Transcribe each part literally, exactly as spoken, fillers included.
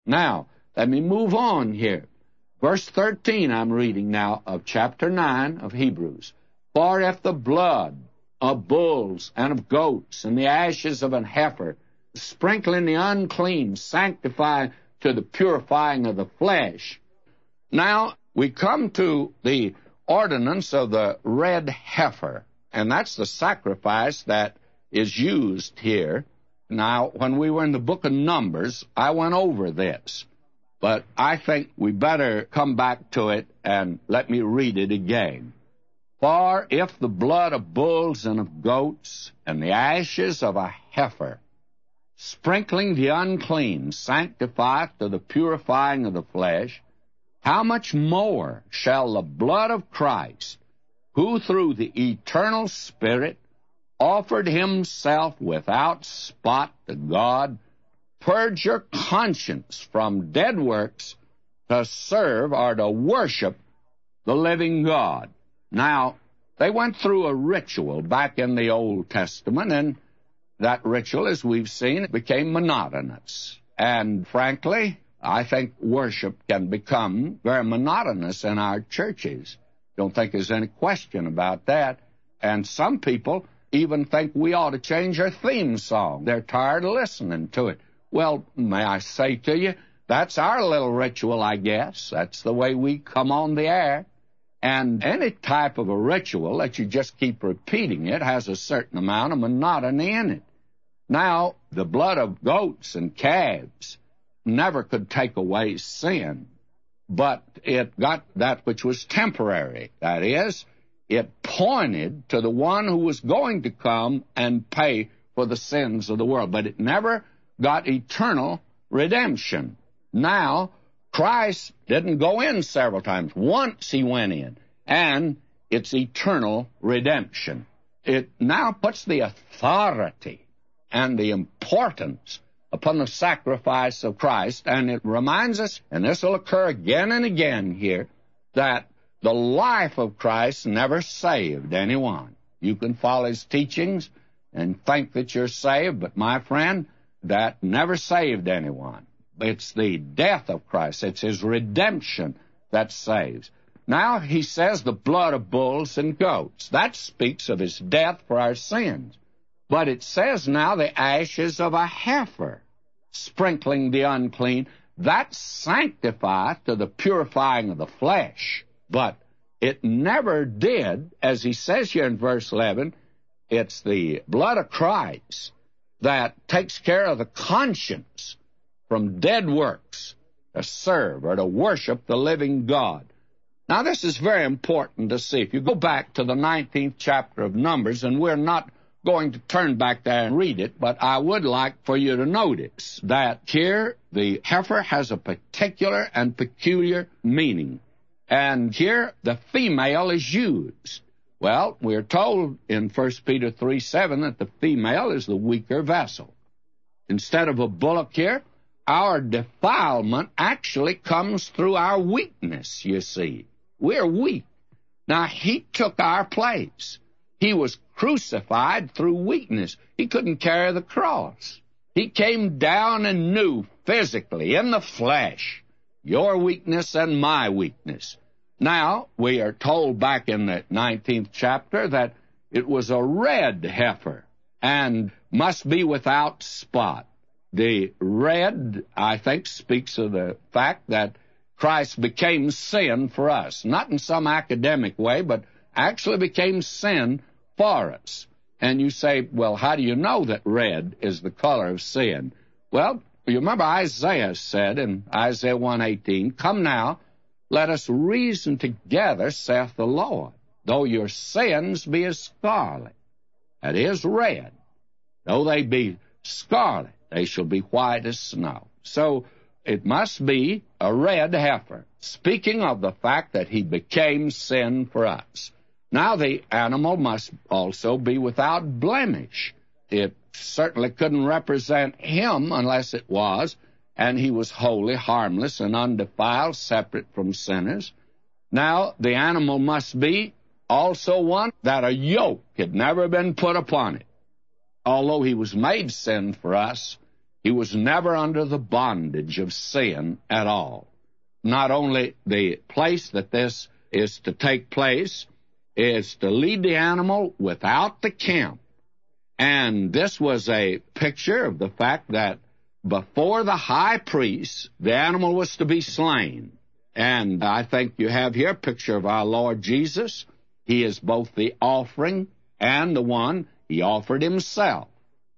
Now, let me move on here. Verse thirteen I'm reading now of chapter nine of Hebrews. For if the blood of bulls and of goats and the ashes of an heifer, sprinkling the unclean, sanctify to the purifying of the flesh. Now, we come to the ordinance of the red heifer, and that's the sacrifice that is used here. Now, when we were in the book of Numbers, I went over this, but I think we better come back to it and let me read it again. For if the blood of bulls and of goats and the ashes of a heifer, sprinkling the unclean, sanctifieth to the purifying of the flesh, how much more shall the blood of Christ, who through the eternal Spirit offered himself without spot to God, purge your conscience from dead works to serve or to worship the living God. Now, they went through a ritual back in the Old Testament, and that ritual, as we've seen, became monotonous. And frankly, I think worship can become very monotonous in our churches. Don't think there's any question about that. And some people even think we ought to change our theme song. They're tired of listening to it. Well, may I say to you, that's our little ritual, I guess. That's the way we come on the air. And any type of a ritual that you just keep repeating it has a certain amount of monotony in it. Now, the blood of goats and calves never could take away sin, but it got that which was temporary. That is, it pointed to the one who was going to come and pay for the sins of the world, but it never got eternal redemption. Now, Christ didn't go in several times. Once he went in, and it's eternal redemption. It now puts the authority and the importance upon the sacrifice of Christ, and it reminds us, and this will occur again and again here, that the life of Christ never saved anyone. You can follow his teachings and think that you're saved, but my friend, that never saved anyone. It's the death of Christ. It's his redemption that saves. Now he says the blood of bulls and goats. That speaks of his death for our sins. But it says now the ashes of a heifer, sprinkling the unclean. That sanctifieth to the purifying of the flesh. But it never did, as he says here in verse eleven, it's the blood of Christ that takes care of the conscience from dead works to serve or to worship the living God. Now, this is very important to see. If you go back to the nineteenth chapter of Numbers, and we're not going to turn back there and read it, but I would like for you to notice that here the heifer has a particular and peculiar meaning. And here the female is used. Well, we're told in First Peter three seven that the female is the weaker vessel. Instead of a bullock here, our defilement actually comes through our weakness, you see. We're weak. Now, he took our place. He was crucified through weakness. He couldn't carry the cross. He came down and knew physically, in the flesh, your weakness and my weakness. Now, we are told back in the nineteenth chapter that it was a red heifer and must be without spot. The red, I think, speaks of the fact that Christ became sin for us, not in some academic way, but actually became sin for us. And you say, well, how do you know that red is the color of sin? Well, you remember Isaiah said in Isaiah one eighteen, come now, let us reason together, saith the Lord. Though your sins be as scarlet, that is red, though they be scarlet, they shall be white as snow. So it must be a red heifer, speaking of the fact that he became sin for us. Now the animal must also be without blemish. It certainly couldn't represent him unless it was, and he was wholly harmless and undefiled, separate from sinners. Now the animal must be also one that a yoke had never been put upon it. Although he was made sin for us, He was never under the bondage of sin at all. Not only the place that this is to take place is to lead the animal without the camp. And this was a picture of the fact that before the high priest, the animal was to be slain. And I think you have here a picture of our Lord Jesus. He is both the offering and the one he offered himself.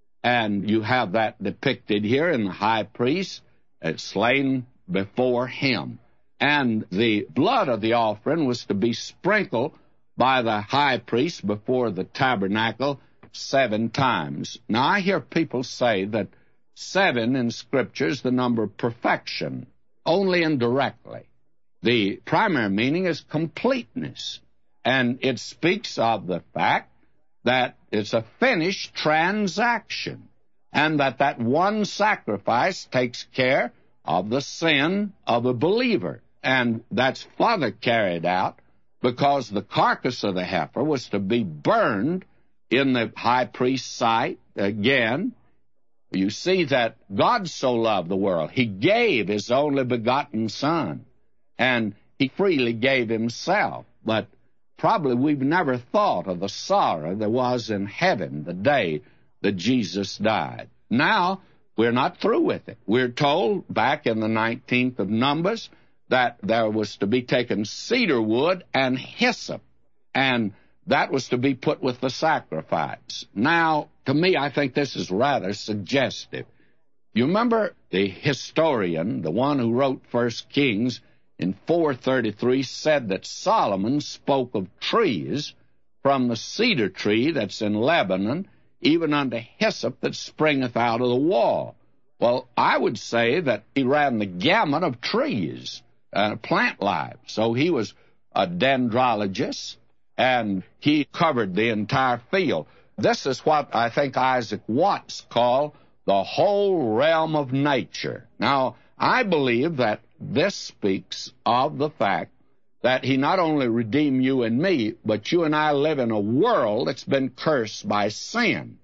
And you have that depicted here in the high priest, it's slain before him. And the blood of the offering was to be sprinkled by the high priest before the tabernacle seven times. Now, I hear people say that seven in Scripture is the number of perfection, only indirectly. The primary meaning is completeness, and it speaks of the fact that it's a finished transaction, and that that one sacrifice takes care of the sin of a believer. And that's further carried out because the carcass of the heifer was to be burned in the high priest's sight. Again, you see that God so loved the world, he gave his only begotten Son, and he freely gave himself. But probably we've never thought of the sorrow there was in heaven the day that Jesus died. Now, we're not through with it. We're told back in the nineteenth of Numbers that there was to be taken cedar wood and hyssop, and that was to be put with the sacrifice. Now, to me, I think this is rather suggestive. You remember the historian, the one who wrote First Kings, in four thirty-three, said that Solomon spoke of trees, from the cedar tree that's in Lebanon, even unto hyssop that springeth out of the wall. Well, I would say that he ran the gamut of trees, uh, plant life. So he was a dendrologist, and he covered the entire field. This is what I think Isaac Watts called the whole realm of nature. Now, I believe that this speaks of the fact that he not only redeemed you and me, but you and I live in a world that's been cursed by sin.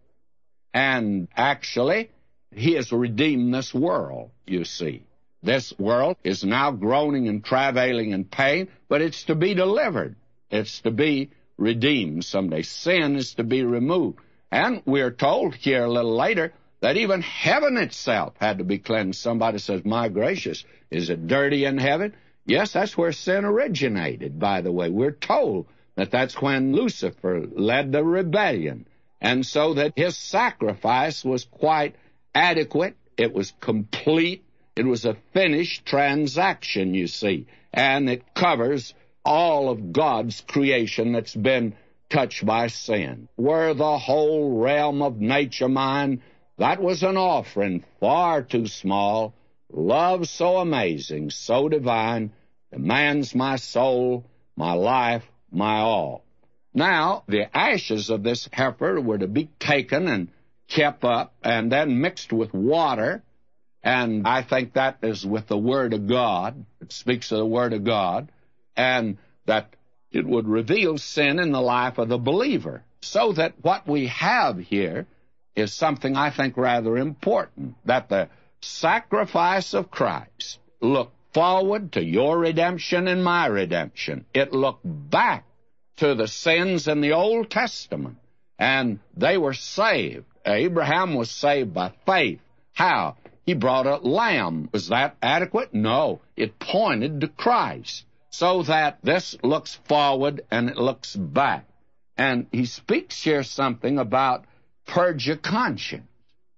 And actually, he has redeemed this world, you see. This world is now groaning and travailing in pain, but it's to be delivered. It's to be redeemed someday. Sin is to be removed. And we're told here a little later that even heaven itself had to be cleansed. Somebody says, my gracious, is it dirty in heaven? Yes, that's where sin originated, by the way. We're told that that's when Lucifer led the rebellion. And so that his sacrifice was quite adequate. It was complete. It was a finished transaction, you see. And it covers all of God's creation that's been touched by sin. Were the whole realm of nature mine, that was an offering far too small. Love so amazing, so divine, demands my soul, my life, my all. Now, the ashes of this heifer were to be taken and kept up and then mixed with water, and I think that is with the Word of God. It speaks of the Word of God, and that it would reveal sin in the life of the believer, so that what we have here is something I think rather important, that the sacrifice of Christ looked forward to your redemption and my redemption. It looked back to the sins in the Old Testament, and they were saved. Abraham was saved by faith. How? He brought a lamb. Was that adequate? No. It pointed to Christ. So that this looks forward and it looks back. And he speaks here something about purge your conscience.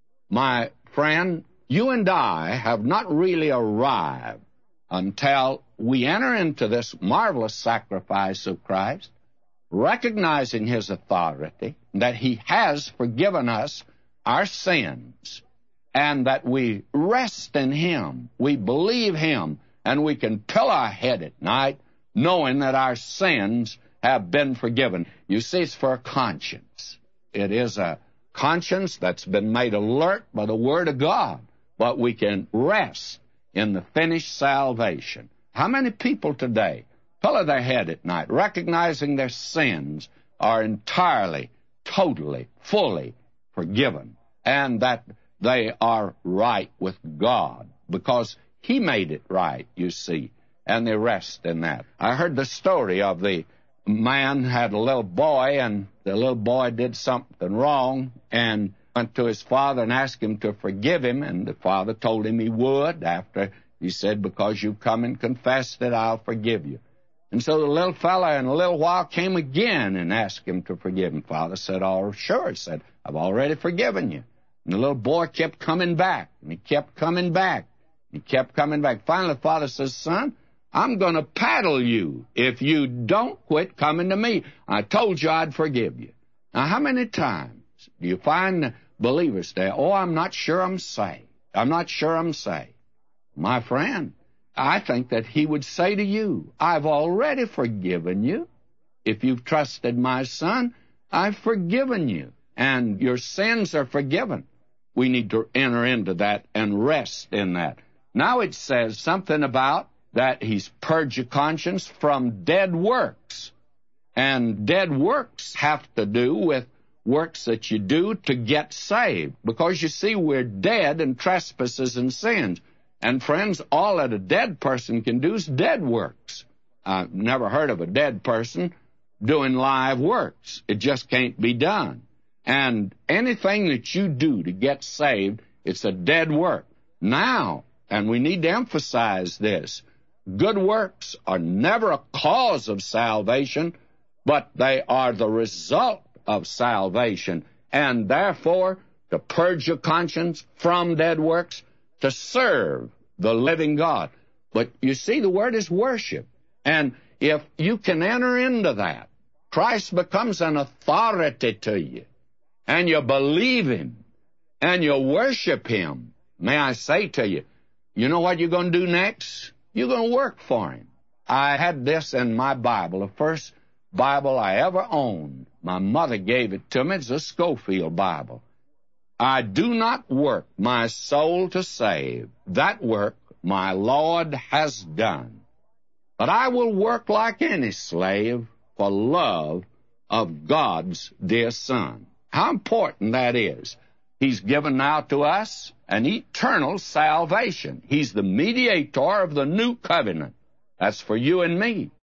My friend, you and I have not really arrived until we enter into this marvelous sacrifice of Christ, recognizing his authority, that he has forgiven us our sins, and that we rest in him, we believe him, and we can pill our head at night knowing that our sins have been forgiven. You see, it's for a conscience. It is a conscience that's been made alert by the Word of God, but we can rest in the finished salvation. How many people today pillow their head at night, recognizing their sins are entirely, totally, fully forgiven, and that they are right with God, because He made it right, you see, and they rest in that. I heard the story of the man had a little boy, and the little boy did something wrong, and went to his father and asked him to forgive him, and the father told him he would. After he said, because you've come and confessed it, I'll forgive you. And so the little fella in a little while came again and asked him to forgive him. Father said, oh, sure. He said, I've already forgiven you. And the little boy kept coming back, and he kept coming back. He kept coming back. Finally, the father says, son, I'm going to paddle you if you don't quit coming to me. I told you I'd forgive you. Now, how many times do you find believers say, oh, I'm not sure I'm saved. I'm not sure I'm saved. My friend, I think that He would say to you, I've already forgiven you. If you've trusted my Son, I've forgiven you, and your sins are forgiven. We need to enter into that and rest in that. Now it says something about that He's purged your conscience from dead works. And dead works have to do with works that you do to get saved. Because you see, we're dead in trespasses and sins. And friends, all that a dead person can do is dead works. I've never heard of a dead person doing live works. It just can't be done. And anything that you do to get saved, it's a dead work. Now, and we need to emphasize this, good works are never a cause of salvation, but they are the result of salvation. And therefore, to purge your conscience from dead works, to serve the living God. But you see, the word is worship. And if you can enter into that, Christ becomes an authority to you. And you believe Him. And you worship Him. May I say to you, you know what you're going to do next? You're going to work for Him. I had this in my Bible, the first Bible I ever owned. My mother gave it to me. It's a Schofield Bible. I do not work my soul to save. That work my Lord has done. But I will work like any slave for love of God's dear Son. How important that is. He's given now to us an eternal salvation. He's the mediator of the new covenant. That's for you and me.